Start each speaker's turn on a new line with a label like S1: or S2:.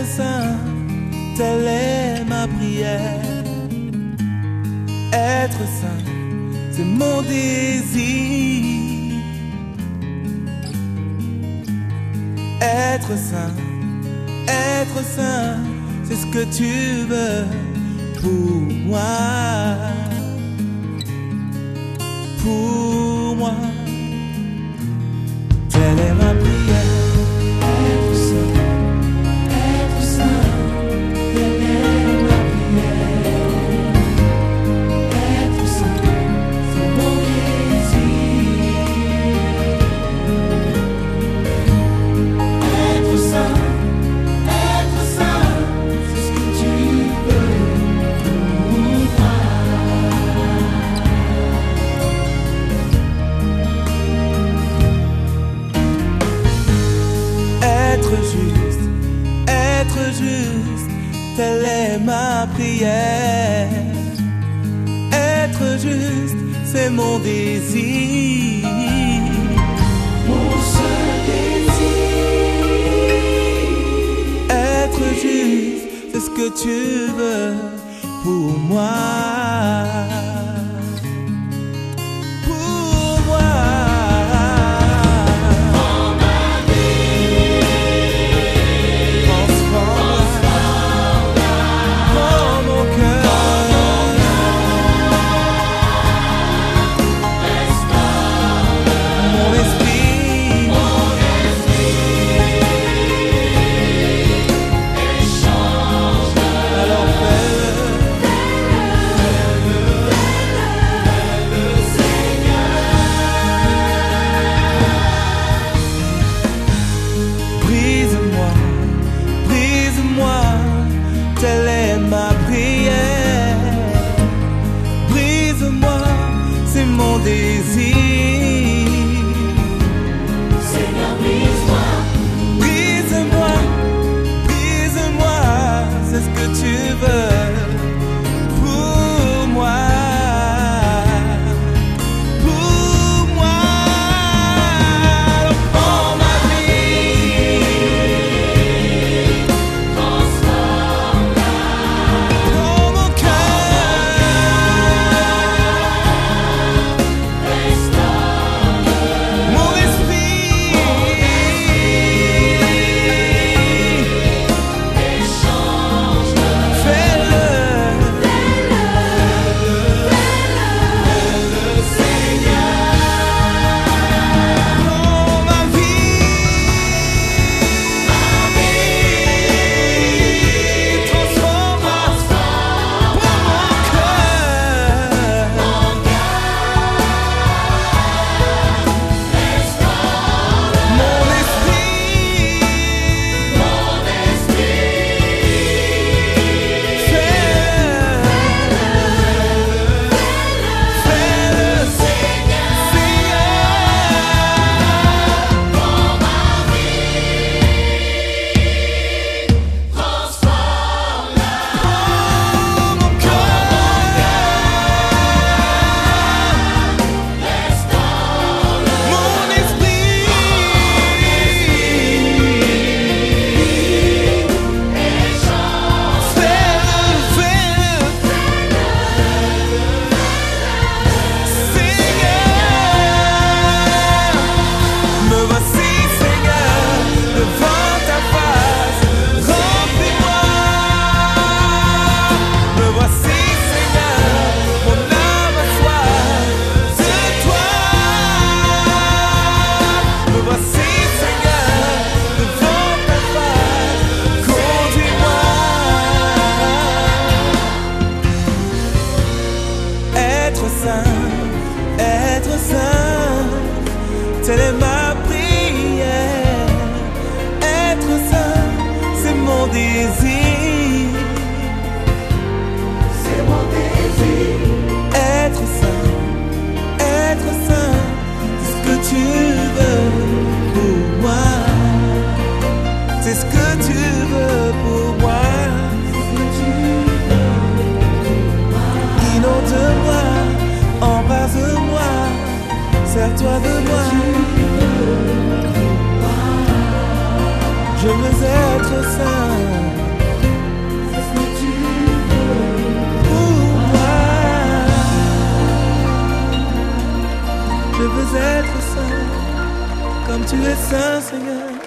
S1: saint, telle est ma prière. Être saint, c'est mon désir. Être saint, c'est ce que tu veux pour moi. Pour moi, telle est ma prière.
S2: Être saint, telle est ma prière. Être saint, c'est mon désir. Être saint, c'est ce que tu veux pour moi.
S1: Être juste, telle est ma prière. Être juste, c'est mon désir.
S2: Mon seul désir.
S1: Être juste, c'est ce que tu veux pour moi. Pour moi. Telle est ma prière. Brise-moi, c'est mon désir.
S2: Seigneur, brise-moi.
S1: Brise-moi, brise-moi, c'est ce que tu veux pour moi. Pour moi, prends ma vie. Être saint, telle est ma prière. Être saint, c'est mon désir.
S2: C'est mon désir.
S1: Être saint, c'est ce que tu veux pour moi. C'est ce que tu veux pour moi. Inonde-moi, embrase-moi, sers-toi de moi. Je veux être saint. Tu es saint, Seigneur.